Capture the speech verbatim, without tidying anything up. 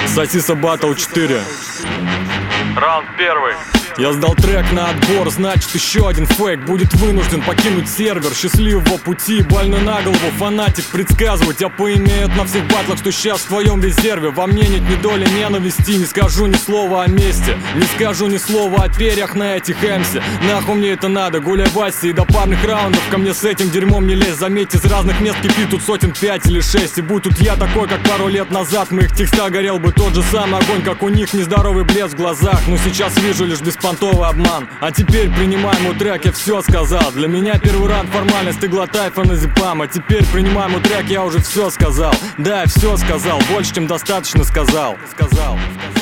Сосиса Battle четыре. Раунд первый. Я сдал трек на отбор, значит еще один фейк будет вынужден покинуть сервер. Счастливого пути, больной на голову фанатик предсказывать. Я поимеют на всех батлах, что сейчас в твоем резерве. Во мне нет ни доли ненависти, не скажу ни слова о месте, не скажу ни слова о перьях на этих эмсе. Нахуй мне это надо, гуляй Вася, и до парных раундов ко мне с этим дерьмом не лезь. Заметь, из разных мест кипит тут сотен пять или шесть. И будь тут я такой, как пару лет назад, в моих текстах горел бы тот же самый огонь, как у них, нездоровый блеск в глазах. Но сейчас вижу лишь беспонтовый обман. А теперь принимай мой трек, я все сказал. Для меня первый раунд формальность, ты глотай феназепам. А теперь принимай мой трек, я уже все сказал. Да, я все сказал, больше чем достаточно сказал. Сказал, сказал.